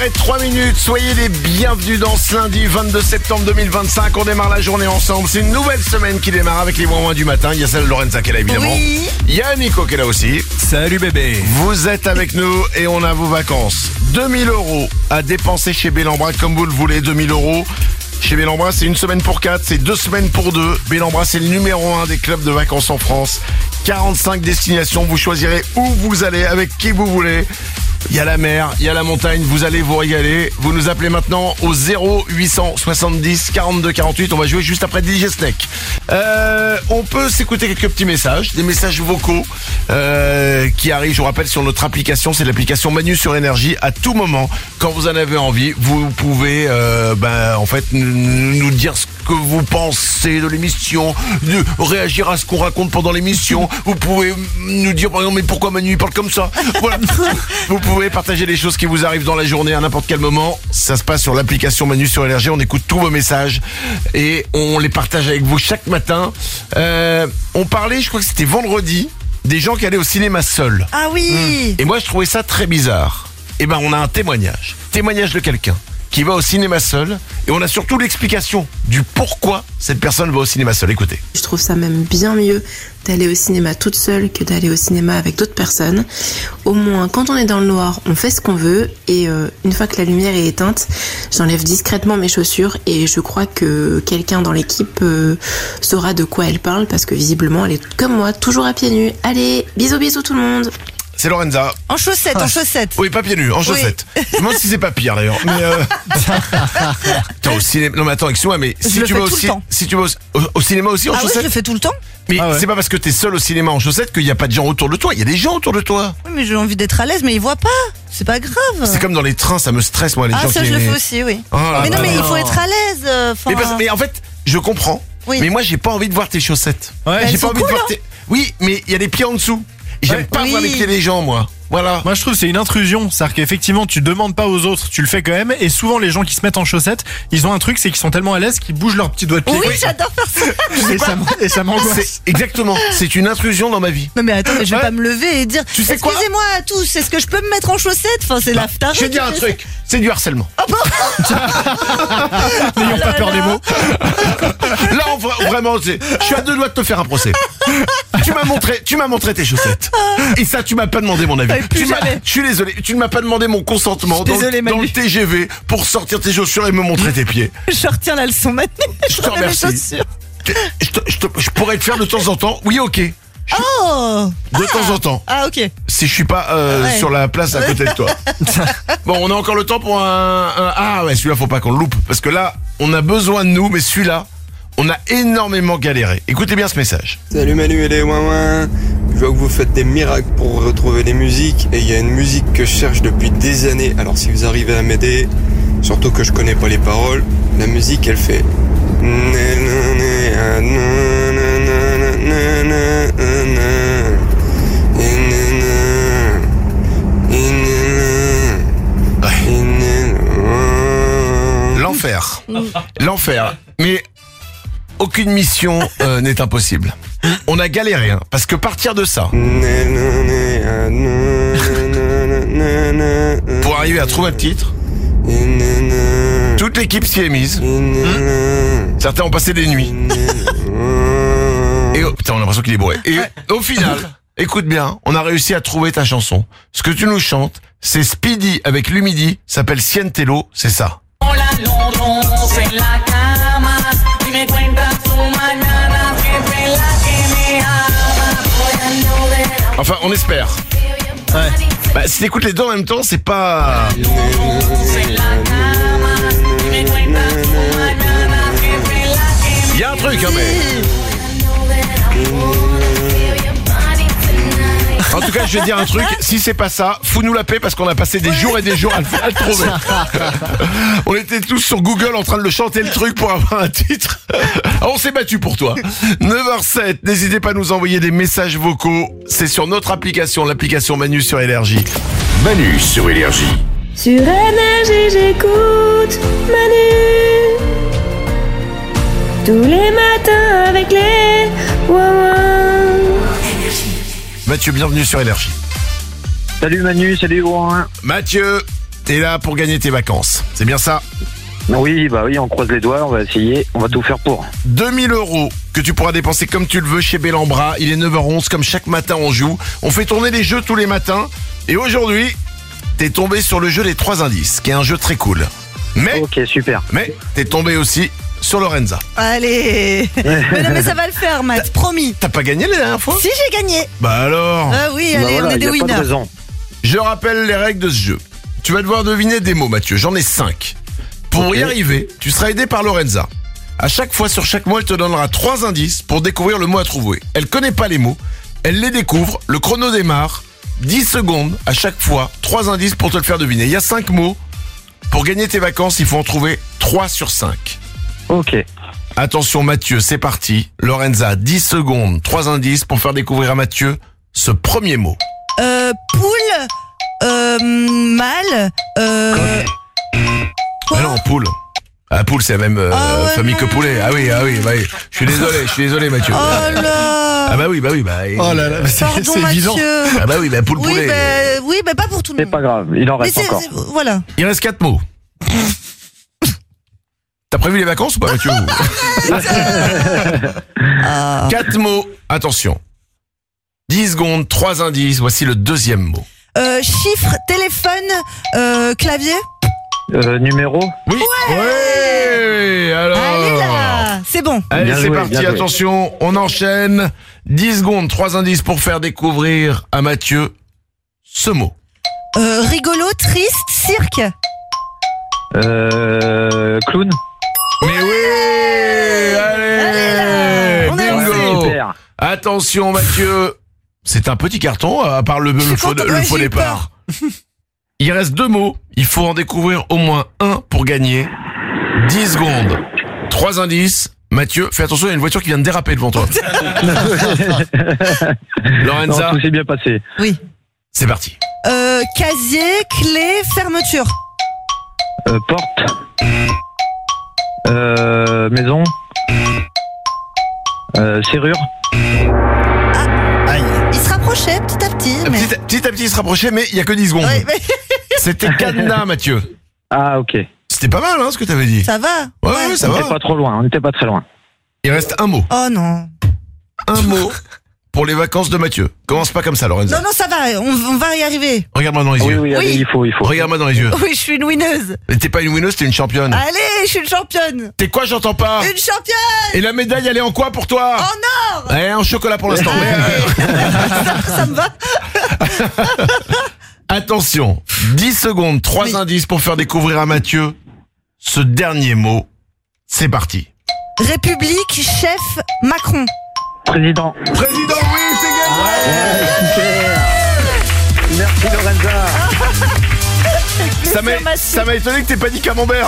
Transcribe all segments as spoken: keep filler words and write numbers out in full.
heures trois minutes, soyez les bienvenus dans ce lundi vingt-deux septembre deux mille vingt-cinq. On démarre la journée ensemble, c'est une nouvelle semaine qui démarre avec les moins du matin. Il y a celle de Lorenza qui est là évidemment. Oui. Il y a Nico qui est là aussi. Salut bébé. Vous êtes avec nous et on a vos vacances. deux mille euros à dépenser chez Bellambra comme vous le voulez, deux mille euros. Chez Bellambra, c'est une semaine pour quatre, c'est deux semaines pour deux. Bellambra, c'est le numéro un des clubs de vacances en France. quarante-cinq destinations, vous choisirez où vous allez, avec qui vous voulez. Il y a la mer, il y a la montagne, vous allez vous régaler. Vous nous appelez maintenant au zéro huit cent soixante-dix quarante-deux quarante-huit. On va jouer juste après D J Snake. Euh, on peut s'écouter quelques petits messages, des messages vocaux euh, qui arrivent, je vous rappelle, sur notre application. C'est l'application Manu sur Énergie. À tout moment, quand vous en avez envie, vous pouvez euh, ben, en fait nous dire ce que vous pensez de l'émission, de réagir à ce qu'on raconte pendant l'émission. Vous pouvez nous dire par exemple, mais pourquoi Manu il parle comme ça? Voilà. Vous pouvez partager les choses qui vous arrivent dans la journée à n'importe quel moment. Ça se passe sur l'application Manu sur Énergie. On écoute tous vos messages et on les partage avec vous chaque matin. Euh, on parlait, je crois que c'était vendredi, des gens qui allaient au cinéma seuls. Ah oui. Et moi je trouvais ça très bizarre. Et ben on a un témoignage. Témoignage de quelqu'un qui va au cinéma seul, et on a surtout l'explication du pourquoi cette personne va au cinéma seul. Écoutez. Je trouve ça même bien mieux d'aller au cinéma toute seule que d'aller au cinéma avec d'autres personnes. Au moins, quand on est dans le noir, on fait ce qu'on veut, et euh, une fois que la lumière est éteinte, j'enlève discrètement mes chaussures, et je crois que quelqu'un dans l'équipe euh, saura de quoi elle parle, parce que visiblement, elle est comme moi, toujours à pieds nus. Allez, bisous bisous tout le monde. C'est Lorenza. En chaussettes, en chaussettes. Oui, pas pieds nus, en chaussettes. Je me demande si c'est pas pire d'ailleurs. Mais euh... attends, au cinéma. Non mais attends, excuse-moi, mais Je si le tu fais vas au, tout le ci- temps. si tu vas au, au- au cinéma aussi en Ah oui, je chaussettes. le fais tout le temps. Mais Ah ouais. c'est pas parce que t'es seul au cinéma en chaussettes qu'il y a pas de gens autour de toi. Il y a des gens autour de toi. Oui, mais j'ai envie d'être à l'aise, mais ils voient pas. C'est pas grave. C'est comme dans les trains, ça me stresse moi les Ah, gens ça, qui. je le fais aussi, oui. Oh là mais non, là. mais il faut être à l'aise. euh, 'fin, Mais, parce- mais en fait, je comprends. Oui. Mais moi, j'ai pas envie de voir tes chaussettes. Ouais, Elles j'ai sont pas envie de cool, voir hein. tes. Oui, mais il y a des pieds en dessous. Et j'aime Ouais. pas Oui. voir les pieds des gens, moi. Voilà. Moi je trouve que c'est une intrusion, c'est-à-dire qu'effectivement tu demandes pas aux autres, tu le fais quand même, et souvent les gens qui se mettent en chaussettes, ils ont un truc, c'est qu'ils sont tellement à l'aise qu'ils bougent leurs petits doigts de pied. Oui, j'adore faire ça. et, ça, m- et ça m'angoisse. C'est exactement. C'est une intrusion dans ma vie. Non, mais attends, mais je vais Ouais. pas me lever et dire. Tu sais quoi excusez-moi à tous, est-ce que je peux me mettre en chaussettes? Enfin, c'est l'after. Je vais te dire un truc. C'est du harcèlement. N'ayons pas peur des mots. Là, en vrai- vraiment, c'est- je suis à deux doigts de te faire un procès. Tu m'as montré, tu m'as montré tes chaussettes. Et ça, tu m'as pas demandé mon avis. Ouais, plus Tu m'as- jamais. Je suis désolé, tu ne m'as pas demandé mon consentement Je suis dans, le- désolée, dans Manu. le T G V pour sortir tes chaussures et me montrer tes pieds. Je retiens la leçon maintenant. Je te remets mes remercie. chaussures. Je, je te- je te- je pourrais te faire de temps en temps. Oui, ok. Oh. De temps en temps. Ah, ok. Si je suis pas euh, Ouais. sur la place à côté de toi. Bon, on a encore le temps pour un, un- ah ouais, celui-là faut pas qu'on le loupe parce que là, on a besoin de nous, mais celui-là, on a énormément galéré. Écoutez bien ce message. Salut Manu et les ouin Je vois que vous faites des miracles pour retrouver les musiques, et il y a une musique que je cherche depuis des années. Alors si vous arrivez à m'aider, surtout que je connais pas les paroles, la musique elle fait. L'enfer. L'enfer. Mais aucune mission euh, n'est impossible. On a galéré, hein, parce que partir de ça, pour arriver à trouver le titre, toute l'équipe s'y est mise. Certains ont passé des nuits. Et oh, putain, on a l'impression qu'il est bourré. Et au final, écoute bien, on a réussi à trouver ta chanson. Ce que tu nous chantes, c'est Speedy avec l'Humidi, s'appelle Siéntelo, c'est ça. Hola Londres en la cama y me cuentas tu mañana que es la que me ama. Boy, I know that I'm Enfin, on espère. Ouais. Bah, si t'écoutes les deux en même temps, c'est pas... en la cama y me cuentas tu mañana que es la que Il y a un truc, hein, mais... En tout cas, je vais dire un truc, si c'est pas ça, fous-nous la paix parce qu'on a passé des jours et des jours à le, à le trouver. On était tous sur Google en train de le chanter le truc pour avoir un titre. On s'est battu pour toi. neuf heures sept, n'hésitez pas à nous envoyer des messages vocaux. C'est sur notre application, l'application Manu sur Énergie. Manu sur Énergie. Sur Énergie, j'écoute Manu. Tous les matins avec les Wawa. Mathieu, bienvenue sur Énergie. Salut Manu, salut Rouen. Mathieu, t'es là pour gagner tes vacances. C'est bien ça? Oui, bah oui, on croise les doigts, on va essayer, on va tout faire pour. deux mille euros que tu pourras dépenser comme tu le veux chez Bellambra. Il est neuf heures onze, comme chaque matin on joue. On fait tourner les jeux tous les matins. Et aujourd'hui, t'es tombé sur le jeu des trois indices, qui est un jeu très cool. Mais, Ok, super. mais t'es tombé aussi sur Lorenza. Allez. Mais non, mais ça va le faire, Matt, promis. T'as pas gagné la dernière fois? Si, j'ai gagné. Bah alors. Ah oui, Bah allez, voilà, on est y des a pas de winners. raison. Je rappelle les règles de ce jeu. Tu vas devoir deviner des mots, Mathieu. J'en ai cinq. Pour Ok. y arriver, tu seras aidé par Lorenza. À chaque fois, sur chaque mot, elle te donnera trois indices pour découvrir le mot à trouver. Elle connaît pas les mots, elle les découvre, le chrono démarre. dix secondes à chaque fois, trois indices pour te le faire deviner. Il y a cinq mots. Pour gagner tes vacances, il faut en trouver trois sur cinq. Ok. Attention Mathieu, c'est parti. Lorenza, dix secondes, trois indices pour faire découvrir à Mathieu ce premier mot. Euh, poule, euh, mâle, euh... Ah non, poule. Ah, poule, c'est la même euh, Ah ouais, famille que non. poulet. Ah oui, ah oui, bah oui. Je suis désolé, je suis désolé Mathieu. Oh là. Ah bah oui, bah oui, bah. Oh là là, mais c'est Pardon, c'est évident. Mathieu. Ah bah oui, bah poule Oui, poulet. bah, oui, bah pas pour tout le C'est monde. pas grave, il en Mais reste c'est, encore. c'est- voilà. Il reste quatre mots. T'as prévu les vacances ou pas Mathieu? Ah. Quatre mots, attention. dix secondes, trois indices, voici le deuxième mot. Euh, chiffre, téléphone, euh, clavier. Euh, numéro. Oui. Ouais. Alors. Allez là, c'est bon. Allez, Bien c'est joué, parti, bien joué. attention, on enchaîne. dix secondes, trois indices pour faire découvrir à Mathieu ce mot. Euh, rigolo, triste, cirque. Euh, clown. Mais oui. Allez, Allez là, on a bingo. Super. Attention Mathieu, c'est un petit carton à part le, le suis faux, contente, le ouais, faux j'ai eu départ. Il reste deux mots, il faut en découvrir au moins un pour gagner. dix secondes, trois indices. Mathieu, fais attention, il y a une voiture qui vient de déraper devant toi. Non, Lorenza, tout s'est bien passé. Oui. c'est parti. Euh, casier, clé, fermeture. Euh, porte. Euh, maison. Euh, serrure. Aïe. Il se rapprochait petit à petit, mais... Petit, à- petit à petit, il se rapprochait, mais il y a que dix secondes. Ouais, mais C'était cadenas, Mathieu. Ah, ok. C'était pas mal, hein, ce que t'avais dit. ça va. Ouais, ouais, ça On va. n'était pas trop loin, on n'était pas très loin. Il reste un mot. Oh non. Un mot pour les vacances de Mathieu. Commence pas comme ça, Lorenza. Non, non, ça va, on, on va y arriver. Regarde-moi dans les Oui, yeux. oui, allez, Oui. il faut, il faut. Regarde-moi dans les yeux. Oui, je suis une winneuse. Mais t'es pas une winneuse, t'es une championne. Allez, je suis une championne. T'es quoi, j'entends pas? Une championne. Et la médaille, elle est en quoi pour toi? En or. Eh, en chocolat pour l'instant. Mais, euh, ça, ça me va. attention, dix secondes, trois Oui. indices pour faire découvrir à Mathieu ce dernier mot. C'est parti. République, chef, Macron. Président. Président, oui, c'est gagné. Super. Merci Lorenza. Ça m'a, ça m'a étonné que t'aies pas dit camembert.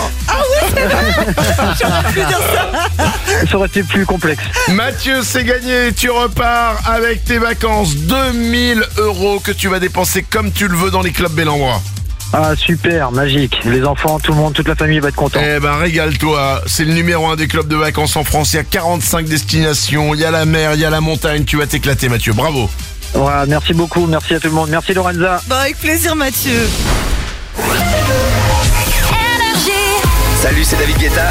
Ça aurait été plus complexe. Mathieu, c'est gagné. Tu repars avec tes vacances. deux mille euros que tu vas dépenser comme tu le veux dans les clubs Bellambra. Ah, super, magique. Les enfants, tout le monde, toute la famille va être content. Eh ben, régale-toi. C'est le numéro un des clubs de vacances en France. Il y a quarante-cinq destinations. Il y a la mer, il y a la montagne. Tu vas t'éclater, Mathieu. Bravo. Voilà, merci beaucoup, merci à tout le monde. Merci Lorenza. Bah, avec plaisir, Mathieu. Salut, c'est David Guetta.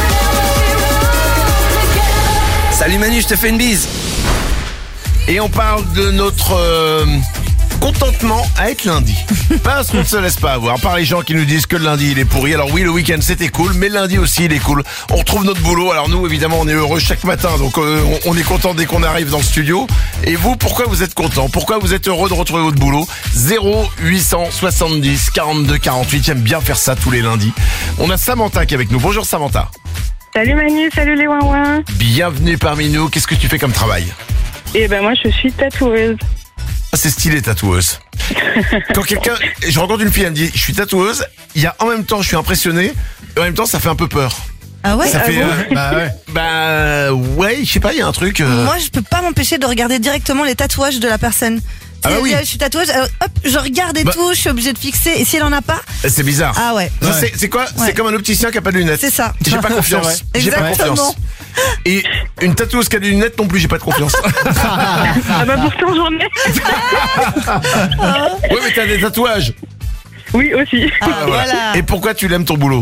Salut Manu, je te fais une bise. Et on parle de notre euh, contentement à être lundi. Parce qu'on ne se laisse pas avoir par les gens qui nous disent que le lundi il est pourri. Alors oui, le week-end c'était cool, mais le lundi aussi il est cool. On retrouve notre boulot. Alors nous, évidemment, on est heureux chaque matin, donc euh, on, on est content dès qu'on arrive dans le studio. Et vous, pourquoi vous êtes content? Pourquoi vous êtes heureux de retrouver votre boulot? Zéro huit cent soixante-dix quarante-deux quarante-huit. J'aime bien faire ça tous les lundis. On a Samantha qui est avec nous. Bonjour Samantha. Salut Manu, salut les ouin-ouin. Bienvenue parmi nous. Qu'est-ce que tu fais comme travail? Et ben moi je suis tatoueuse. Ah, c'est stylé, tatoueuse. Quand quelqu'un, je rencontre une fille, elle me dit, je suis tatoueuse, il y a en même temps, je suis impressionné, et en même temps, ça fait un peu peur. Ah ouais? Ça Ah fait, bon euh, bah ouais, bah ouais, je sais pas, il y a un truc. euh, Moi, je peux pas m'empêcher de regarder directement les tatouages de la personne. Ah bah C'est- oui. Je suis tatoueuse, alors, hop, je regarde et Bah- tout, je suis obligée de fixer. Et si elle en a pas, c'est bizarre. ah ouais, Ça, Ouais. c'est, c'est quoi? Ouais. C'est comme un opticien qui a pas de lunettes. c'est ça. J'ai pas C'est confiance. vrai. J'ai pas Exactement. confiance. Et une tatoueuse qui a des lunettes non plus, j'ai pas de confiance. Ah bah pourtant j'en ai. Ouais, mais t'as des tatouages. Oui, aussi. Ah, Ah, voilà. voilà. Et pourquoi tu l'aimes ton boulot?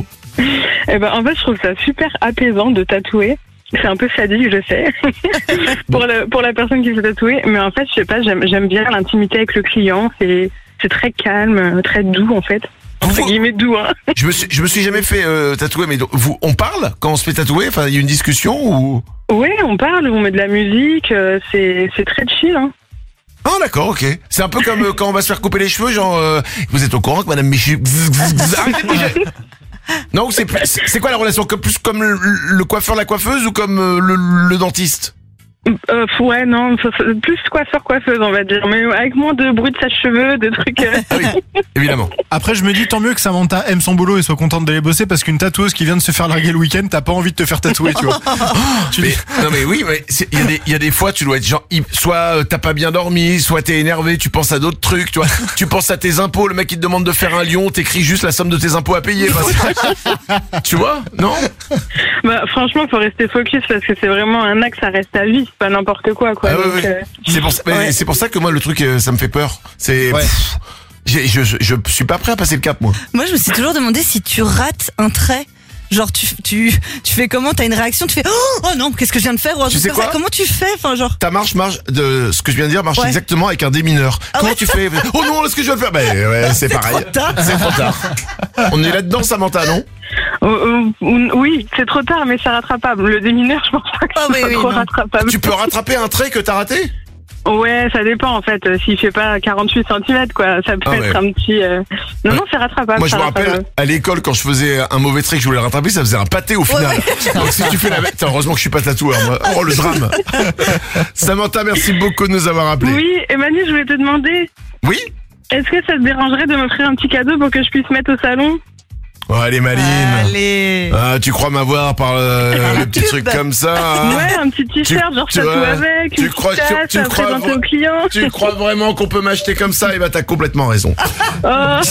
Eh ben, en fait, je trouve ça super apaisant de tatouer. C'est un peu sadique, je sais, pour, le, pour la personne qui se fait tatouer. Mais en fait, je sais pas, j'aime, j'aime bien l'intimité avec le client. C'est, c'est très calme, très doux, en fait. Entre Vous- guillemets, doux, hein. Je me suis, je me suis jamais fait euh, tatouer, mais donc, vous, on parle quand on se fait tatouer? Enfin, il y a une discussion ou? Ouais, on parle, on met de la musique, euh, c'est, c'est très chill, hein. Ah d'accord, ok. C'est un peu comme euh, quand on va se faire couper les cheveux, genre euh, vous êtes au courant que Madame Michu... Arrêtez de bouger. Non, c'est plus- c'est c'est quoi la relation? Comme plus comme le, le coiffeur la coiffeuse ou comme euh, le, le dentiste? Euh, ouais, non, ça- ça- plus coiffeur-coiffeuse, on va dire. Mais avec moins de bruit de sèche-cheveux, de trucs... euh. Ah oui, évidemment. Après, je me dis tant mieux que Samantha aime son boulot et soit contente d'aller bosser parce qu'une tatoueuse qui vient de se faire larguer le week-end, t'as pas envie de te faire tatouer, tu vois. Tu Mais, dis- non mais oui, mais c'est- il y, a des- il y a des fois tu dois être genre il- soit euh, t'as pas bien dormi, soit t'es énervé, tu penses à d'autres trucs, tu vois. Tu penses à tes impôts, le mec il te demande de faire un lion, t'écris juste la somme de tes impôts à payer. Enfin, c'est- tu vois? Non? Bah, franchement, faut rester focus parce que c'est vraiment un axe, ça reste à vie, c'est pas n'importe quoi, quoi. Ah ouais, Donc, ouais. euh, C'est pour ça, mais ouais. c'est pour ça que moi le truc euh, ça me fait peur. C'est Ouais. pff, j'ai- je, je je suis pas prêt à passer le cap moi. Moi, je me suis toujours demandé si tu rates un trait. Genre, tu, tu, tu fais comment? T'as une réaction? Tu fais oh, oh non, qu'est-ce que je viens de faire? Ou un Tu truc sais comme ça. quoi Comment tu fais? Enfin, genre. Ta marche marche de ce que je viens de dire marche Ouais. exactement avec un démineur. Ah Comment ouais tu fais? Oh non, là ce que je viens de faire. Ben ouais, c'est pareil. trop tard. C'est trop tard. On est là-dedans, Samantha, non? euh, euh, oui, c'est trop tard, mais c'est rattrapable. Le démineur, je pense pas que Oh, c'est oui, oui, trop non. rattrapable. Tu peux rattraper un trait que t'as raté? Ouais, ça dépend en fait. Euh, S'il fait pas quarante-huit centimètres, quoi, ça peut Ah être ouais. un petit. euh, Non, Ouais. non, c'est rattrapable. Moi, je c'est me rappelle, rattrapable. à l'école, quand je faisais un mauvais trait que je voulais rattraper, ça faisait un pâté au final. Donc, si tu fais la bête, heureusement que je suis pas tatoueur, moi. Oh, le drame. Samantha, merci beaucoup de nous avoir appelés. Oui, Emmanuel, je voulais te demander, Oui? est-ce que ça te dérangerait de m'offrir un petit cadeau pour que je puisse mettre au salon? Oh, allez, Maline. Allez. Ah, tu crois m'avoir par euh, le petit pub. truc comme ça, hein? Ouais, un petit t-shirt, genre tu je tatoue vois, avec, tu une crois- petite tu- tasse tu à crois présenter vra- aux clients. Tu crois vraiment qu'on peut m'acheter comme ça? Eh ben, t'as complètement raison. Oh,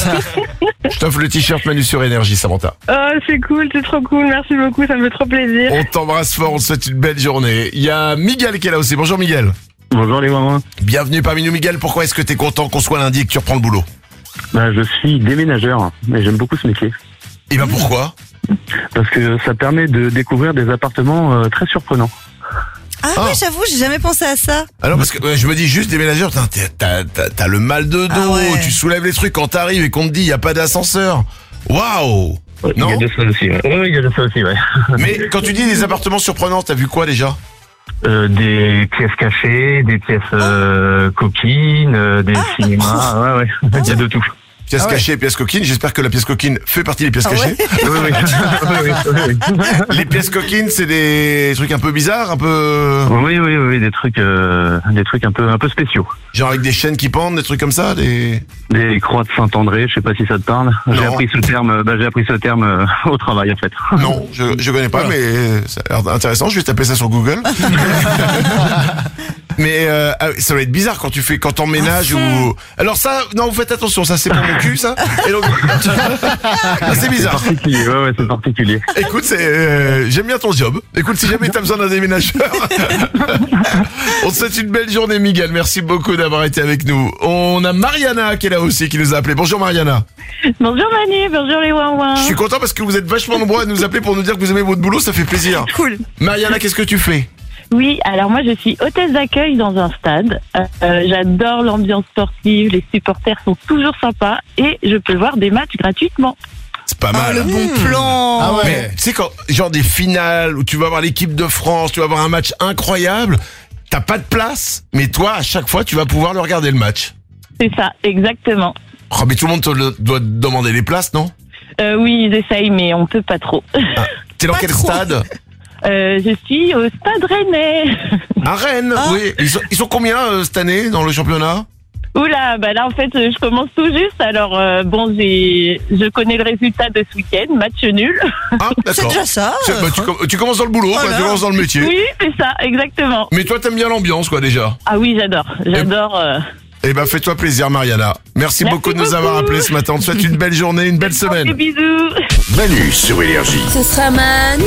Je t'offre le t-shirt Manu sur Énergie, Samantha. oh, c'est cool, c'est trop cool, merci beaucoup, ça me fait trop plaisir. On t'embrasse fort, on te souhaite une belle journée. Il y a Miguel qui est là aussi. Bonjour, Miguel. Bonjour les mamans. Bienvenue parmi nous, Miguel. Pourquoi est-ce que t'es content qu'on soit lundi et que tu reprends le boulot? Bah, je suis déménageur et j'aime beaucoup ce métier. Eh ben, pourquoi? Parce que ça permet de découvrir des appartements euh, très surprenants. Ah, Ah. ouais, j'avoue, j'ai jamais pensé à ça. Alors parce que ouais, je me dis juste déménageur, putain, t'es- t'as, t'as, t'as le mal de dos, Ah ouais. tu soulèves les trucs quand t'arrives et qu'on te dit il y a pas d'ascenseur. Waouh. Ouais, Non. Il y a de ça aussi, ouais. Ouais, il y a de ça aussi, ouais. Mais quand tu dis des appartements surprenants, t'as vu quoi déjà? Euh, des pièces cachées, des pièces euh, coquines, euh, des cinémas, ouais, ouais. Il y a de tout. Pièces Ah ouais. cachées, pièces coquines. J'espère que la pièce coquine fait partie des pièces Ah ouais. cachées. Oui, oui. oui, oui, oui, oui. Les pièces coquines, c'est des trucs un peu bizarres, un peu Oui, oui, oui, des trucs, euh, des trucs un peu, un peu spéciaux. genre avec des chaînes qui pendent, des trucs comme ça, des. Des croix de Saint-André, je sais pas si ça te parle. J'ai Non. appris ce terme, euh, bah, j'ai appris ce terme euh, au travail en fait. Non, je je connais pas, Voilà. mais ça a l'air intéressant. Je vais taper ça sur Google. Mais euh, ah, ça va être bizarre quand tu fais quand t'emménages ou. Alors ça, non, vous faites attention, ça c'est pour mon cul, ça. Et donc, Ah, c'est bizarre. Particulier, ouais, ouais, c'est particulier. Écoute, c'est euh, j'aime bien ton job. Écoute, si jamais t'as besoin d'un déménageur, on te souhaite une belle journée, Miguel. Merci beaucoup d'avoir été avec nous. On a Mariana qui est là aussi, qui nous a appelé. Bonjour Mariana. Bonjour Manu, bonjour les ouin Je suis content parce que vous êtes vachement nombreux à nous appeler pour nous dire que vous aimez votre boulot, ça fait plaisir. Cool. Mariana, qu'est-ce que tu fais? Oui, alors moi je suis hôtesse d'accueil dans un stade. Euh, j'adore l'ambiance sportive, les supporters sont toujours sympas et je peux voir des matchs gratuitement. C'est pas Ah, mal. le bon plan. Ah ouais. Mais tu sais quand genre des finales où tu vas voir l'équipe de France, tu vas voir un match incroyable, t'as pas de place, mais toi à chaque fois tu vas pouvoir le regarder le match. C'est ça, exactement. Oh mais tout le monde te le- doit te demander les places, non? Euh, oui, ils essayent, mais on peut pas trop. T'es dans Pas quel trop. stade? Euh, je suis au Stade Rennais. À Rennes, Ah. oui. Ils sont, ils sont combien euh, cette année dans le championnat? Oula, bah là en fait je commence tout juste. Alors euh, bon, j'ai, je connais le résultat de ce week-end, match nul. Ah, C'est d'accord. déjà ça. C'est- bah, tu, com- tu commences dans le boulot, quoi, Voilà. tu commences dans le métier. Oui, c'est ça, exactement. Mais toi t'aimes bien l'ambiance, quoi, déjà. Ah oui, j'adore, j'adore. euh, Eh ben, fais-toi plaisir, Mariana. Merci, Merci beaucoup de nous beaucoup. avoir appelés ce matin. On te souhaite une belle journée, une belle Des semaine. bisous. Manu sur Énergie. Ce sera Manu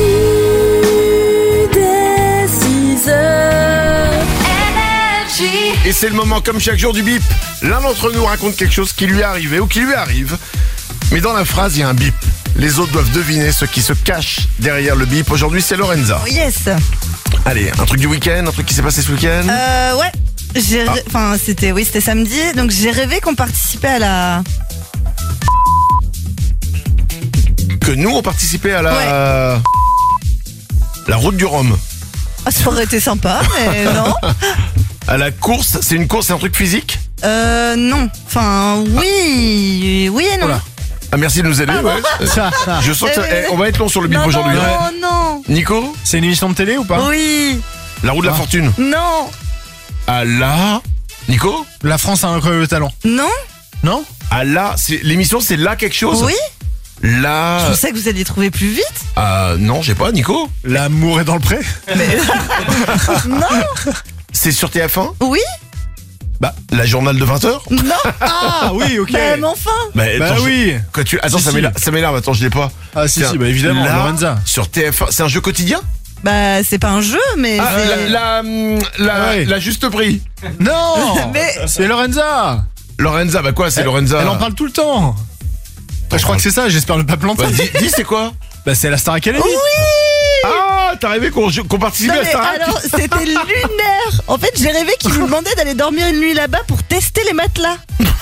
dès six heures. Et c'est le moment, comme chaque jour du bip, l'un d'entre nous raconte quelque chose qui lui est arrivé ou qui lui arrive. Mais dans la phrase, il y a un bip. Les autres doivent deviner ce qui se cache derrière le bip. Aujourd'hui, c'est Lorenza. Oh, yes. Allez, un truc du week-end, un truc qui s'est passé ce week-end. Euh, ouais. J'ai, Ah. enfin, c'était, oui, c'était samedi. Donc j'ai rêvé qu'on participait à la. Que nous, on participait à la... La route du Rhum. Ah, ça aurait été sympa, mais non. À la course, c'est une course, c'est un truc physique? Euh, non. Enfin, oui, oui et non. Voilà. Ah, merci de nous aider, Ah bon. ouais. Je sens que ça- Euh, eh, on va être long sur le bip non, aujourd'hui. non, hein. non, Nico, C'est une émission de télé ou pas? oui, la roue de la Ah. fortune. non, Ah là, Nico, La France a un incroyable talent. non, Non? ah là, c'est l'émission, c'est là quelque chose. oui. Je Là, pensais que vous alliez trouver plus vite. ah non, j'ai pas, Nico. L'amour est dans le pré? Non, C'est sur T F un. oui, Bah, la journal de vingt heures. non. Ah oui, ok. Bah, mais enfin. Bah, Bah attends, je- oui. Quand tu... Attends, Si, ça si. m'énerve, ça m'énerve, attends, je l'ai pas. Ah si, Tiens, si, bah évidemment, là, Lorenza. Sur T F un, c'est un jeu quotidien. Bah, c'est pas un jeu, mais Ah, c'est. la, la, la, Ouais. la juste prix. Non. Mais- C'est Lorenza. Lorenza, bah quoi, c'est Lorenza. Elle en parle tout le temps. Bah, je crois que c'est ça, j'espère ne pas planter. Bah, dis, dis, c'est quoi? Bah c'est la Star Academy. Ah, t'as rêvé qu'on qu'on participait Non, à mais Starac? alors, c'était lunaire. En fait, j'ai rêvé qu'il nous demandait d'aller dormir une nuit là-bas pour tester les matelas.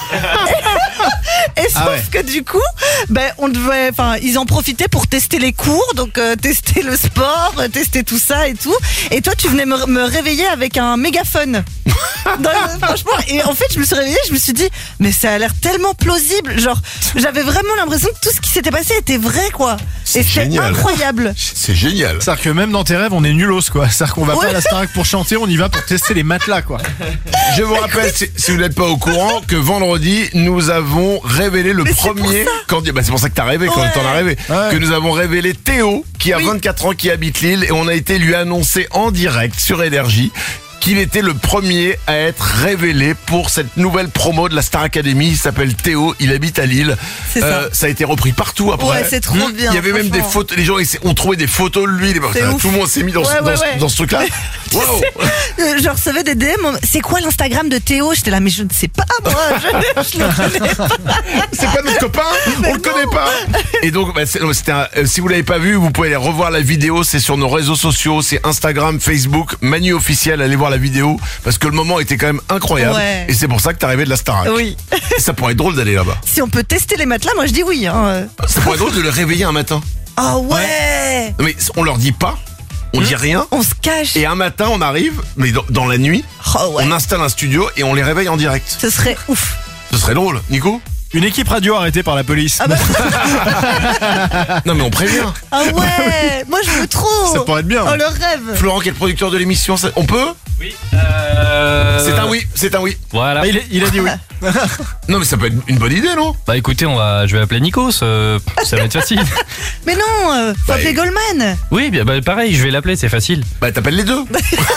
Et sauf Ah ouais. que du coup, ben on devait, enfin, ils en profitaient pour tester les cours, donc euh, tester le sport, euh, tester tout ça et tout. Et toi, tu venais me, me réveiller avec un mégaphone. Dans le- franchement, et en fait, je me suis réveillée, je me suis dit, mais ça a l'air tellement plausible. Genre, j'avais vraiment l'impression que tout ce qui s'était passé était vrai, quoi. C'est Et c'était génial. incroyable. C'est génial. C'est-à-dire que même dans tes rêves, on est nulos quoi. C'est-à-dire qu'on va Ouais. pas à la Starac pour chanter, on y va pour tester les matelas quoi. Je vous rappelle, si, si vous n'êtes pas au courant, que vendredi, nous avons révélé le Mais c'est premier candidat. Bah, c'est pour ça que t'as rêvé quand Ouais. t'en as rêvé. Ouais. Que nous avons révélé Théo, qui a Oui. vingt-quatre ans, qui habite Lille, et on a été lui annoncer en direct sur Énergie qu'il était le premier à être révélé pour cette nouvelle promo de la Star Academy. Il s'appelle Théo, il habite à Lille. C'est ça. ça a été repris partout après. Ouais, c'est trop Mmh. bien, Il y avait même des franchement. photos, les gens ils s'est- ont trouvé des photos de lui. Les- C'est ouf. Tout le monde s'est mis dans, ce- Ouais, ouais, dans, ce- ouais. dans ce truc-là. Wow. Euh, Je recevais des D M, on- c'est quoi l'Instagram de Théo? J'étais là, mais je ne sais pas, moi, je, je le connais pas. C'est pas notre copain, on le connaît pas. Et donc, bah, c'est- c'était un- euh, si vous l'avez pas vu, vous pouvez aller revoir la vidéo. C'est sur nos réseaux sociaux, c'est Instagram, Facebook, Manu officiel. Allez voir la vidéo parce que le moment était quand même incroyable. Ouais. Et c'est pour ça que t'es arrivé de la Starac. Oui. Et ça pourrait être drôle d'aller là-bas. Si on peut tester les matelas, moi je dis oui. Hein. Ça pourrait être drôle de le réveiller un matin. Ah ouais, Mais on leur dit pas, on dit rien. On se cache. Et un matin, on arrive, mais dans, dans la nuit, Oh ouais. on installe un studio et on les réveille en direct. Ce serait ouf. Ce serait drôle, Nico. Une équipe radio arrêtée par la police. Ah bah, Non mais on prévient. ah ouais, moi je veux trop. Ça pourrait être bien. Oh le rêve. Florent qui est le producteur de l'émission, ça- on peut? Oui. Euh... C'est un oui, c'est un oui. Voilà. Ah, il, est- il a dit oui. Non mais ça peut être une bonne idée, non? Bah écoutez, on va, je vais appeler Nikos. euh, ça va être facile. Mais non, euh, faut Bah, appeler et- Goldman. Oui, bien, bah, pareil, je vais l'appeler, c'est facile. Bah t'appelles les deux.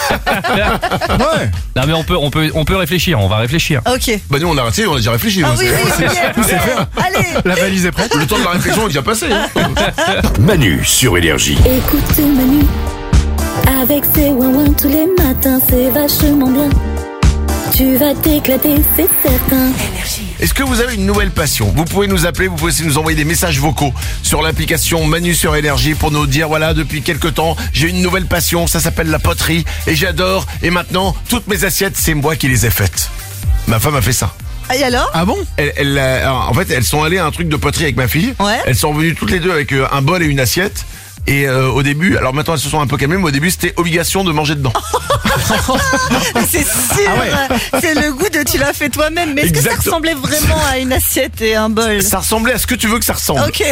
Ouais. Non mais on peut, on peut, on peut réfléchir. On va réfléchir. Ok. Bah nous on a arrêté, on a déjà réfléchi. Ah nous, oui, c'est- oui, ok, ok. Allez. La valise est prête. Le temps de la réflexion est déjà passé. hein. Manu sur Énergie. Écoute Manu, avec ses ouin tous les matins, c'est vachement bien. Tu vas t'éclater, c'est certain. Est-ce que vous avez une nouvelle passion? Vous pouvez nous appeler, vous pouvez aussi nous envoyer des messages vocaux sur l'application Manu sur Énergie pour nous dire voilà, depuis quelques temps, j'ai une nouvelle passion, ça s'appelle la poterie et j'adore et maintenant toutes mes assiettes, c'est moi qui les ai faites. Ma femme a fait ça. Ah, et alors? Ah bon? Elle, elle, euh, alors, en fait, elles sont allées à un truc de poterie avec ma fille. Ouais. Elles sont revenues toutes les deux avec euh, un bol et une assiette. Et euh, au début, alors maintenant elles se sont un peu calmées, mais au début c'était obligation de manger dedans. C'est sûr. Ah C'est le goût de tu l'as fait toi-même. Mais est-ce que ça Exactement. ressemblait vraiment à une assiette et un bol? Ça ressemblait à ce que tu veux que ça ressemble. Ok.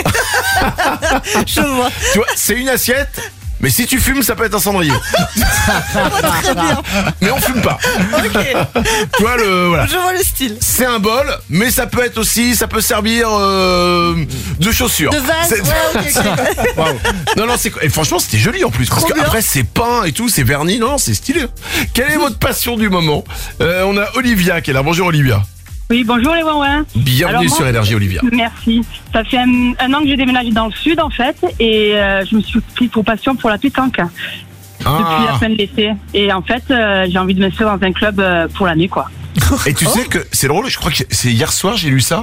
Je vois. Tu vois, c'est une assiette, mais si tu fumes, ça peut être un cendrier. Très bien. Mais on fume pas. Ok. Tu vois le voilà. Je vois le style. C'est un bol, mais ça peut être aussi, ça peut servir euh, de chaussures. De vase. C'est- Ouais, ok, ok. Waouh. Non, non, c'est et franchement c'était joli en plus parce Trop que bien. après c'est peint et tout, c'est verni, non, c'est stylé. Quelle est votre passion du moment? Euh, On a Olivia qui est là. Bonjour Olivia. Oui, bonjour les Ouin. Bienvenue Alors, moi- sur Énergie Olivia. Merci. Ça fait un, un an que j'ai déménagé dans le sud en fait et euh, je me suis pris pour passion pour la pétanque depuis la Ah. fin de l'été. Et en fait, euh, j'ai envie de m'inscrire dans un club euh, pour l'année quoi. Et tu Oh. sais que c'est drôle, je crois que c'est hier soir j'ai lu ça.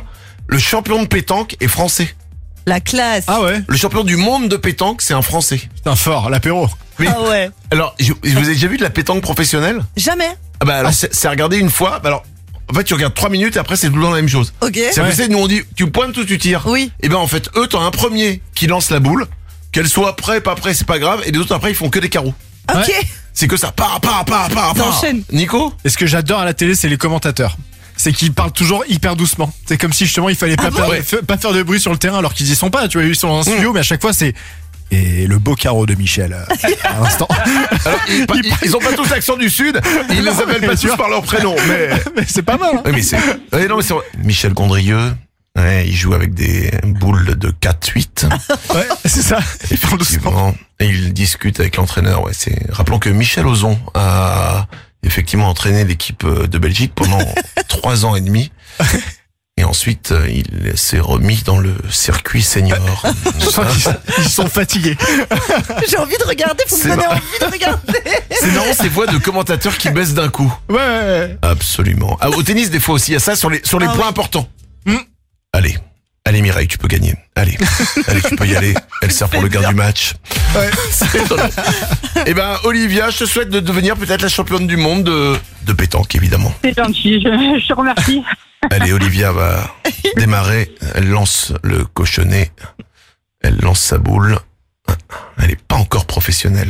Le champion de pétanque est français. La classe. Ah ouais. Le champion du monde de pétanque, c'est un français. Putain, fort, l'apéro. Mais, Ah ouais. alors, je- vous avez déjà vu de la pétanque professionnelle? Jamais. Ah bah alors, c'est c'est à regarder une fois. Bah alors, en fait, tu regardes trois minutes et après, c'est tout le temps la même chose. Ok. C'est Ouais. à fait, nous on dit, tu pointes ou tu tires. Oui. Et ben en fait, eux, t'as un premier qui lance la boule, qu'elle soit prêt, pas prêt, c'est pas grave, et les autres après, ils font que des carreaux. Ok. Ouais. C'est que ça, part, part, part, part, Ça part. enchaîne. Nico? Et ce que j'adore à la télé, c'est les commentateurs. C'est qu'ils parlent toujours hyper doucement. C'est comme si justement il fallait pas, bon faire, Ouais. fa- pas faire de bruit sur le terrain alors qu'ils y sont pas. Tu vois, ils sont dans un studio, mais à chaque fois c'est. Et le beau carreau de Michel, euh, à l'instant. Alors, ils, pas- ils- ils ont pas tous l'accent du Sud, ils les appellent pas mais tu tous vois. par leur prénom, mais. Mais c'est pas mal. Hein. Oui, mais c'est. Ouais, non, mais c'est. Michel Gondrieux, ouais, il joue avec des boules de quatre huit. Ouais, c'est ça. Ils parlent doucement. Effectivement. Et il discute avec l'entraîneur, ouais, c'est. Rappelons que Michel Ozon a effectivement entraîné l'équipe de Belgique pendant trois ans et demi. Et ensuite, euh, il s'est remis dans le circuit senior. Je sens qu'ils sont- ils sont fatigués. J'ai envie de regarder, faut me C'est donner marrant. envie de regarder. C'est marrant ces voix de commentateurs qui baissent d'un coup. Ouais, ouais, ouais. Absolument. Ah, au tennis, des fois aussi, il y a ça sur les, sur les Ah points oui. importants. Hmm. Allez. Allez Mireille, tu peux gagner. Allez. Allez, tu peux y aller. Elle sert pour le gain du match. Ouais. Eh ben, Olivia, je te souhaite de devenir peut-être la championne du monde de, de pétanque, évidemment. C'est gentil, je, je te remercie. Allez, Olivia va démarrer. Elle lance le cochonnet. Elle lance sa boule. Elle est pas encore professionnelle.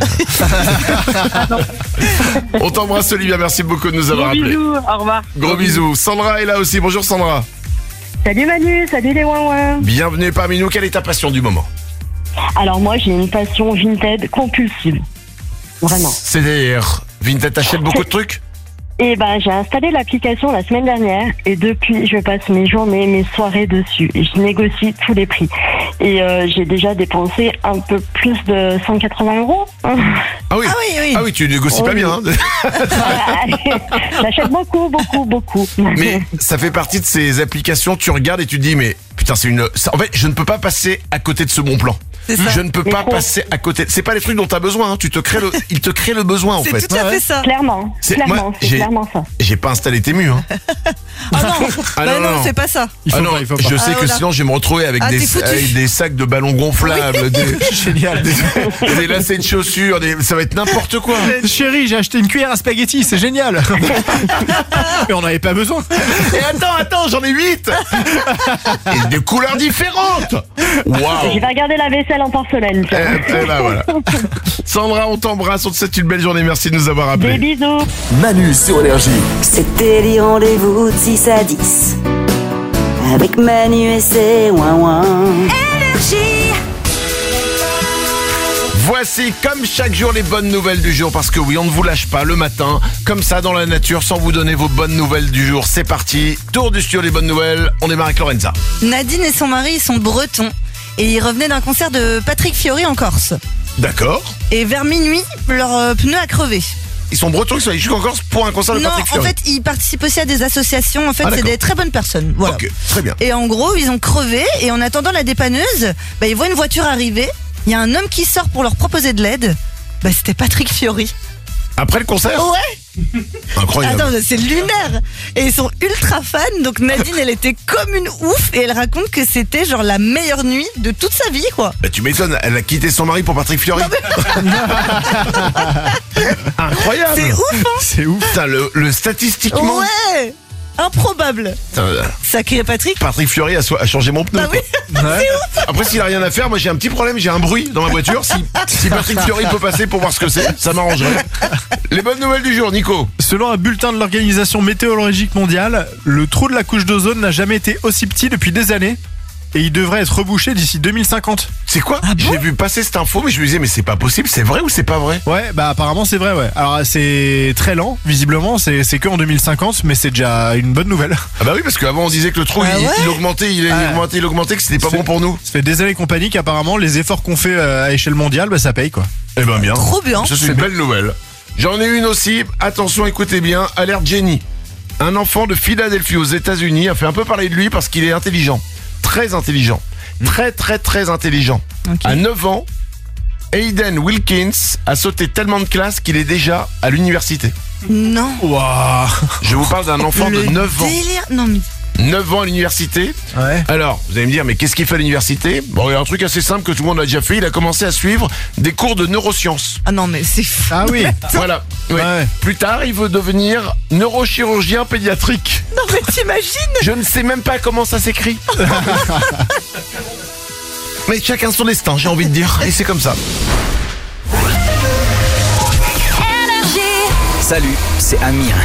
On t'embrasse, Olivia. Merci beaucoup de nous avoir Gros appelés. bisous, au revoir. Gros bisous. Sandra est là aussi. Bonjour, Sandra. Salut Manu, salut les ouin Bienvenue parmi nous. Quelle est ta passion du moment? Alors moi j'ai une passion vintage compulsive. Vraiment. C'est-à-dire, Vinted t'achètes beaucoup de trucs? Et ben j'ai installé l'application la semaine dernière et depuis je passe mes journées, mes soirées dessus et je négocie tous les prix. Et euh, j'ai déjà dépensé un peu plus de cent quatre-vingts euros. Ah oui. Ah oui, oui. Ah oui, tu négocies pas Oui. bien. Hein. J'achète beaucoup, beaucoup, beaucoup. Mais ça fait partie de ces applications, tu regardes et tu te dis, mais putain, c'est une. ça- En fait, je ne peux pas passer à côté de ce bon plan. C'est ça. Je ne peux Mais pas trop. passer à côté. C'est pas les trucs dont t'as besoin. Hein. Tu te crées le. Il te crée le besoin en C'est fait. tout à fait ça. Clairement, C'est- clairement, moi, c'est j'ai- clairement ça. J'ai pas installé Temu. Hein. Ah non, Ah bah non, non, non, non. c'est pas ça. Il faut Ah non, pas, il faut pas. je sais Ah, que voilà. sinon je vais me retrouver avec, Ah, des, t'es foutu. avec des sacs de ballons gonflables, des, Génial. des, des lacets de chaussures, des, ça va être n'importe quoi. Chérie, j'ai acheté une cuillère à spaghetti, c'est génial. Mais on n'avait pas besoin. Et attends, attends, j'en ai huit. Et de couleurs différentes. Waouh. Je vais regarder la vaisselle en porcelaine. tiens. Eh, eh ben voilà. Sandra, on t'embrasse, on te souhaite une belle journée, merci de nous avoir Des appelés. bisous. Manu sur Énergie. C'était les rendez-vous de six à dix. Avec Manu et ses ouin-ouin. Voici comme chaque jour les bonnes nouvelles du jour, parce que oui, on ne vous lâche pas le matin, comme ça dans la nature, sans vous donner vos bonnes nouvelles du jour. C'est parti, tour du studio les bonnes nouvelles, on démarre avec Lorenza. Nadine et son mari, ils sont bretons. Et ils revenaient d'un concert de Patrick Fiori en Corse. D'accord. Et vers minuit, leur euh, pneu a crevé. Ils sont bretons, ils sont allés jusqu'en Corse pour un concert de Non, Patrick en Fiori. fait, ils participent aussi à des associations. En fait, Ah, c'est d'accord. des très bonnes personnes. Voilà. Ok, très bien. Et en gros, ils ont crevé. Et en attendant la dépanneuse, bah, ils voient une voiture arriver. Il y a un homme qui sort pour leur proposer de l'aide. Bah, c'était Patrick Fiori. Après le concert? Ouais. Incroyable. Attends, c'est lunaire. Et ils sont ultra fans. Donc Nadine, elle était comme une ouf. Et elle raconte que c'était genre la meilleure nuit de toute sa vie, quoi. Bah tu m'étonnes, elle a quitté son mari pour Patrick Fiori. Incroyable. C'est ouf, hein. C'est ouf. Putain, le, le statistiquement. Ouais. Improbable. Putain, Sacré Patrick. Patrick Fiori a, so- a changé mon pneu. Bah oui. quoi. Après, s'il a rien à faire, moi j'ai un petit problème, j'ai un bruit dans ma voiture. Si, si Patrick Fiori peut passer pour voir ce que c'est, ça m'arrangerait. Les bonnes nouvelles du jour, Nico. Selon un bulletin de l'Organisation météorologique mondiale, le trou de la couche d'ozone n'a jamais été aussi petit depuis des années. Et il devrait être rebouché d'ici deux mille cinquante. C'est quoi? Ah bon J'ai vu passer cette info, mais je me disais, mais c'est pas possible, c'est vrai ou c'est pas vrai? Ouais, bah apparemment c'est vrai, ouais. Alors c'est très lent, visiblement, c'est c'est que en deux mille cinquante, mais c'est déjà une bonne nouvelle. Ah bah oui, parce qu'avant on disait que le trou Ah il, ouais il augmentait, il, il Ah. augmentait, il augmentait, que c'était pas C'est- bon pour nous. Ça fait des années qu'on panique, apparemment, les efforts qu'on fait euh, à échelle mondiale, bah ça paye quoi. Eh ben bien. Trop bien. Ça c'est une belle nouvelle. J'en ai une aussi. Attention, écoutez bien. Alerte Jenny. Un enfant de Philadelphie aux États-Unis a fait un peu parler de lui parce qu'il est intelligent, très intelligent, très très très intelligent. Ok. À neuf ans, Hayden Wilkins a sauté tellement de classes qu'il est déjà à l'université. Non. Waouh. Je vous parle d'un enfant Le de neuf ans. délire. Non mais. neuf ans à l'université. Ouais. Alors, vous allez me dire, mais qu'est-ce qu'il fait à l'université? Bon, il y a un truc assez simple que tout le monde a déjà fait. Il a commencé à suivre des cours de neurosciences. Ah non, mais c'est fou. Ah oui. Voilà. Ouais. Ouais. Plus tard, il veut devenir neurochirurgien pédiatrique. Non, mais t'imagines? Je ne sais même pas comment ça s'écrit. Mais chacun son destin, j'ai envie de dire. Et c'est comme ça. Salut, c'est Amir.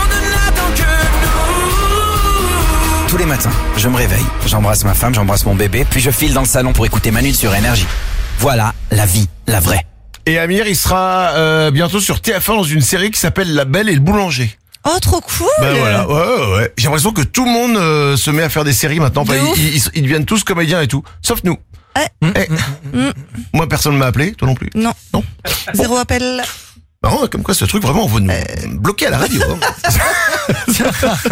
Tous les matins, je me réveille, j'embrasse ma femme, j'embrasse mon bébé, puis je file dans le salon pour écouter Manu sur Énergie. Voilà la vie, la vraie. Et Amir, il sera euh, bientôt sur T F un dans une série qui s'appelle La Belle et le Boulanger. Oh, trop cool. Ben voilà, ouais, ouais, ouais. J'ai l'impression que tout le monde euh, se met à faire des séries maintenant. Enfin, De ouf. ils, ils, ils deviennent tous comédiens et tout, sauf nous. Ouais. Eh, Mm. moi, personne ne m'a appelé, toi non plus. Non. Non. Zéro appel. Non, comme quoi ce truc vraiment on va nous bloquer à la radio. hein.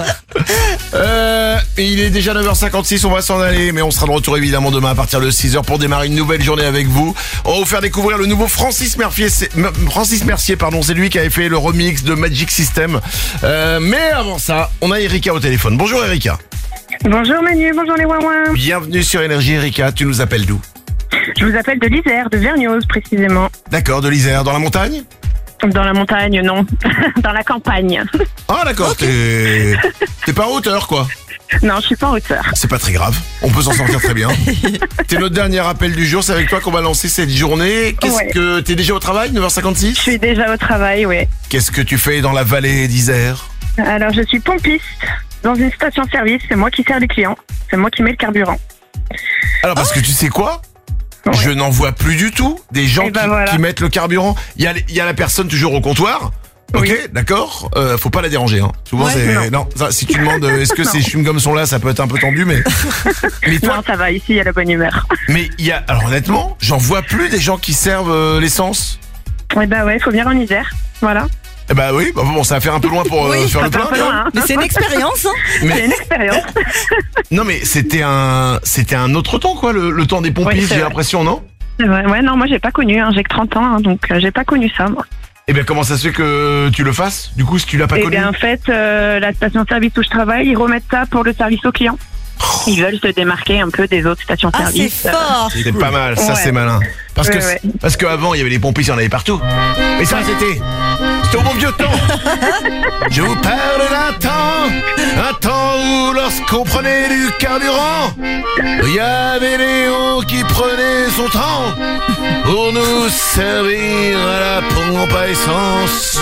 euh, il est déjà neuf heures cinquante-six, on va s'en aller, mais on sera de retour évidemment demain à partir de six heures pour démarrer une nouvelle journée avec vous. On va vous faire découvrir le nouveau Francis Mercier. C'est, Francis Mercier, pardon, c'est lui qui avait fait le remix de Magic System. Euh, mais avant ça, on a Erika au téléphone. Bonjour Erika. Bonjour Manu, bonjour les ouin-ouin. Bienvenue sur Énergie. Erika, tu nous appelles d'où? Je vous appelle de l'Isère, de Vergniaud précisément. D'accord, de l'Isère, dans la montagne? Dans la montagne, non. Dans la campagne. Ah d'accord, t'es... t'es pas en hauteur quoi. Non, je suis pas en hauteur. C'est pas très grave, on peut s'en sortir très bien. T'es notre dernier appel du jour, c'est avec toi qu'on va lancer cette journée. Qu'est-ce Ouais. que... T'es déjà au travail, neuf heures cinquante-six? Je suis déjà au travail, oui. Qu'est-ce que tu fais dans la vallée d'Isère? Alors, je suis pompiste dans une station-service. C'est moi qui sers les clients. C'est moi qui mets le carburant. Alors parce que tu sais quoi? Ouais. Je n'en vois plus du tout des gens Eh ben qui, voilà. qui mettent le carburant. Il y a, les- il y a la personne toujours au comptoir. Ok, Oui. d'accord. Euh, faut pas la déranger. Hein. Souvent, Ouais, c'est non. ça, si tu demandes, euh, est-ce que ces chewing-gums sont là, ça peut être un peu tendu, mais. mais toi, Non, ça va, ici, il y a la bonne humeur. mais il y a. Alors honnêtement, j'en vois plus des gens qui servent euh, l'essence. Oui, bah ouais, faut venir en Isère. Voilà. Eh bah oui, bah bon, ça va faire un peu loin pour euh, Oui, faire le Ça fait plein. un peu quand loin, même. hein. Mais c'est une expérience, hein. C'est Mais une expérience. non, mais c'était un, c'était un autre temps quoi, le, le temps des Oui, pompistes, c'est j'ai vrai. l'impression, non? C'est vrai. Ouais, non, moi, j'ai pas connu. Hein. J'ai que trente ans, hein, donc euh, j'ai pas connu ça, moi. Eh bien, comment ça se fait que tu le fasses? Du coup, si tu l'as pas Eh connu. bien, en fait, euh, la station-service où je travaille, ils remettent ça pour le service aux clients. Ils veulent se démarquer un peu des autres Ah, c'est stations-service. fort. C'est pas mal, ça Ouais. c'est malin. Parce que Ouais, ouais. parce qu'avant il y avait les pompistes, il y en avait partout. Mais ça c'était c'était au bon vieux temps. Je vous parle d'un temps, un temps où lorsqu'on prenait du carburant, il y avait Léon qui prenait son temps pour nous servir à la pompe à essence.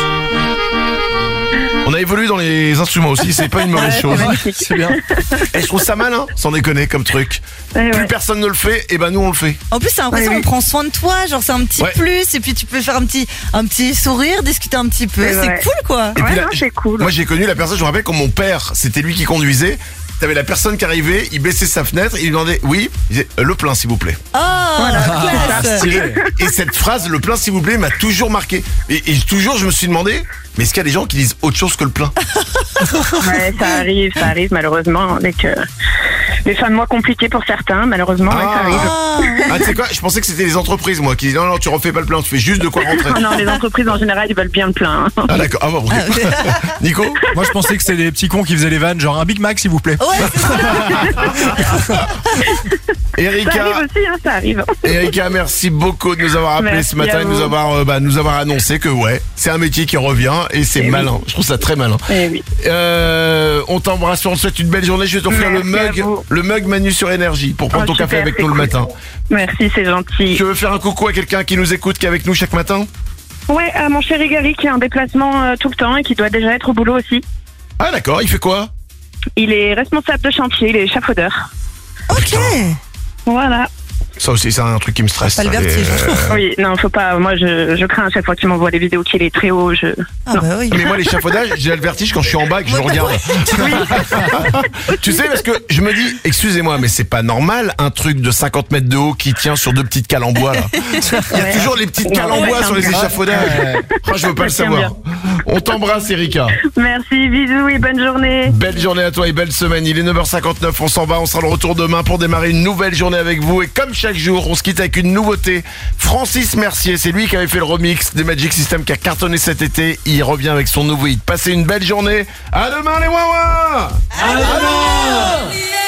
On a évolué dans les instruments aussi, c'est pas une mauvaise Ouais, chose. c'est magnifique. C'est bien. Et je trouve ça malin, sans déconner comme truc. Ouais, Plus ouais. personne ne le fait, et ben nous on le fait. En plus, c'est l'impression Oui, qu'on oui. prend soin de toi. Genre, c'est un petit Ouais. plus. Et puis, tu peux faire un petit, un petit sourire, discuter un petit peu. C'est C'est vrai. cool, quoi. Et Ouais, puis là, non, c'est cool. Moi j'ai connu la personne, je me rappelle quand mon père, c'était lui qui conduisait. T'avais la personne qui arrivait, il baissait sa fenêtre, il lui demandait oui, il disait le plein s'il vous plaît. Oh, la classe. Et cette phrase, le plein s'il vous plaît, m'a toujours marqué. Et, et toujours je me suis demandé, mais est-ce qu'il y a des gens qui disent autre chose que le plein? Ouais, ça arrive, ça arrive malheureusement avec euh, des fins de mois compliquées pour certains, malheureusement, ouais, ça arrive. Ah. Ah tu sais quoi, je pensais que c'était les entreprises moi qui disaient non non tu refais pas le plein, tu fais juste de quoi rentrer. Oh non, les entreprises en général, ils veulent bien le plein. hein. Ah d'accord, ah bon, ok. Nico? Moi, je pensais que c'était des petits cons qui faisaient les vannes, genre un Big Mac, s'il vous plaît. Ouais, c'est ça. Ça Erika, arrive aussi, hein, ça arrive. Erika, merci beaucoup de nous avoir appelé Merci ce matin à et de nous vous. avoir, euh, bah, nous avoir annoncé que ouais, c'est un métier qui revient et c'est Eh oui. malin. Je trouve ça très malin. Eh oui. Euh, on t'embrasse, on te souhaite une belle journée. Je vais t'offrir le Merci à mug, vous. le mug Manu sur Énergie pour prendre Oh, ton super, café avec c'est nous le cool. matin. Merci, c'est gentil. Tu veux faire un coucou à quelqu'un qui nous écoute, qui est avec nous chaque matin? Ouais, à mon chéri Gary qui est en déplacement euh, tout le temps et qui doit déjà être au boulot aussi. Ah d'accord, il fait quoi? Il est responsable de chantier, il est échafaudeur. Ok. Voilà. Ça aussi, c'est un truc qui me stresse. Pas le ça, les- vertige. euh, Oui, non, faut pas. Moi, je, je crains à chaque fois qu'il m'envoie des vidéos qu'il est très haut. Je... Ah, non. bah oui. Mais moi, l'échafaudage, j'ai le vertige quand je suis en bas et que je le Ouais, regarde. Tu sais, parce que je me dis, excusez-moi, mais c'est pas normal un truc de cinquante mètres de haut qui tient sur deux petites cales en bois, là. Il y a Ouais. toujours les petites cales en Ouais, bois ouais, sur les c'est un échafaudages. Ouais. Oh, je veux pas le Ça tient savoir. On t'embrasse, Erika. Merci, bisous et bonne journée. Belle journée à toi et belle semaine. Il est neuf heures cinquante-neuf, on s'en va, on sera de retour demain pour démarrer une nouvelle journée avec vous. Et comme chaque jour, on se quitte avec une nouveauté. Francis Mercier, c'est lui qui avait fait le remix des Magic System qui a cartonné cet été. Il revient avec son nouveau hit. Passez une belle journée. À demain les Wawa. À demain.